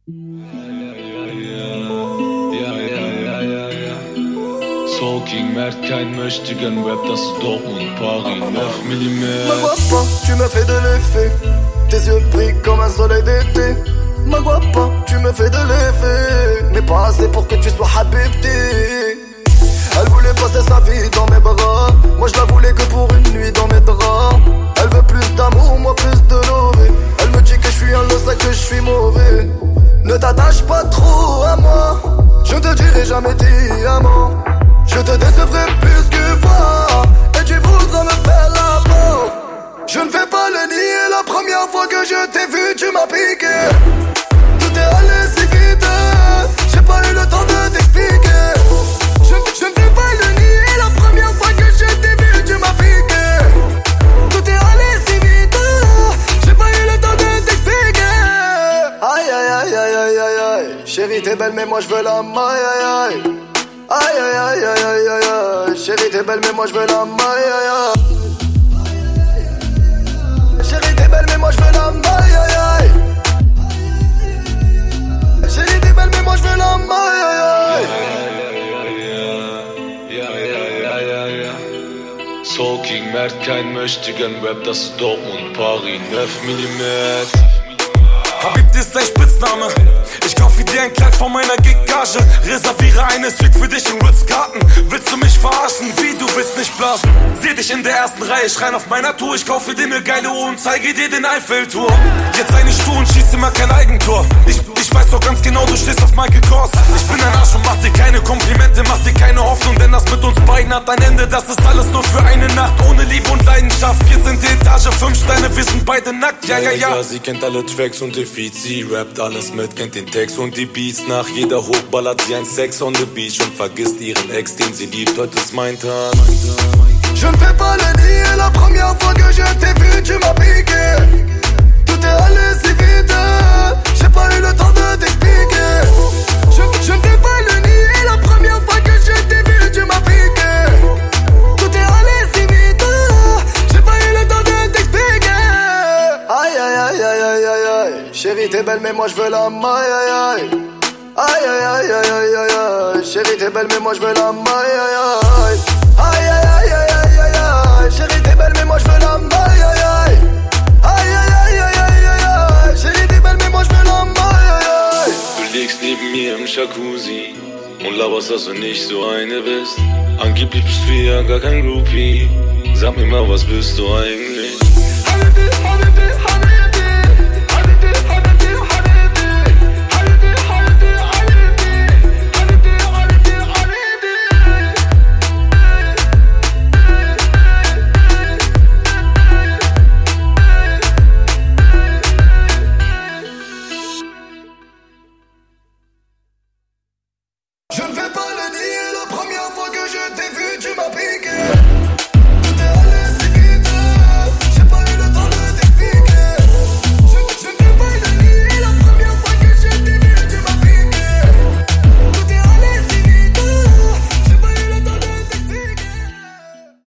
Soul King, Mert, kein Möchtegern Rap, das ist Dortmund, Paris, 9 mm. Me vois pas, tu me fais de l'effet. Tes yeux brillent comme un soleil d'été. Me vois pas, tu me fais de l'effet. Mais pas assez pour que tu sois habibti. Elle voulait passer sa vie dans mes bras. Moi je la voulais que pour une nuit dans mes draps. Elle veut plus d'amour, moi plus de lové. Elle me dit que je suis un losa, que je suis mauvais. Ne t'attache pas trop à moi. Je ne te dirai jamais diamant. Je te décevrai plus que fois. Et tu voudras me faire la peau. Je ne fais pas le nier. La première fois que je t'ai vu, tu m'as piqué. Tout est allé si vite. J'ai pas eu le temps de t'expliquer. Je ne fais pas le nier. La première fois que je t'ai vu, tu m'as piqué. Tout est allé si vite. J'ai pas eu le temps de t'expliquer. Aïe aïe aïe aïe aïe aïe aïe. Chérie t'es belle mais moi je veux la maille aïe aïe. Aïe aïe aïe aïe aïe aïe aïe. Chérie t'es belle mais moi je veux la maille aïe aïe. Chérie t'es belle mais moi je veux la maille aïe aïe. Chérie t'es belle mais moi je veux la maille aïe aïe. Soul King, Mert, kein Möchtegern Rap, das ist Dortmund, Paris, 9 mm. Habibti ist dein Spitzname. Ich kauf dir ein Kleid von meiner Gig-Gage. Reserviere eine Suite für dich in Ritz-Carlton. Willst du mich verarschen? Wie, du willst nicht blasen? Seh dich in der ersten Reihe, schreien auf meiner Tour. Ich kaufe dir eine geile Uhr und zeige dir den Eiffelturm. Jetzt sei nicht stur und schieß immer kein Eigentor. Ich weiß doch ganz genau, du stehst auf Michael Kors. Ich bin ein Arsch und mach dir keine Komplimente, mach dir keine Hoffnung, denn das mit uns beiden hat ein Ende. Das ist alles nur für eine Nacht, ohne Liebe und Leidenschaft. 14. Etage, 5 Steine, wir sind beide nackt, ja, ja, ja. Sie kennt alle Tracks und die Feeds, sie rappt alles mit, kennt den Text und die Beats. Nach jeder Hook ballert sie ein Sex on the Beach und vergisst ihren Ex, den sie liebt. Heute ist mein Tag. Je ne fais pas le nier. La première fois que je t'ai vu, tu m'as piqué. Tout est allé si vite. J'ai pas eu le temps de t'expliquer. Je ne fais pas le nier. La première fois que je t'ai vu, tu m'as piqué. Tout est allé si vite. J'ai pas eu le temps de t'expliquer. Aïe aïe aïe aïe aïe aïe aïe. Chérie t'es belle mais moi je veux la maille aïe aïe. Aïe aïe aïe aïe aïe aïe aïe. Chérie t'es belle mais moi je veux la maille aïe aïe. Aïe aïe aïe aïe aïe aïe aïe. Chérie t'es belle mais moi je veux la maille aïe aïe. Aïe aïe aïe aïe aïe aïe aïe. Chérie t'es belle mais moi je veux la maille aïe aïe. Du liegst neben mir im Jacuzzi und laberst, dass du nicht so eine bist. Angeblich bist du ja gar kein Groupie. Sag mir mal, was bist du eigentlich? Je ne fais pas le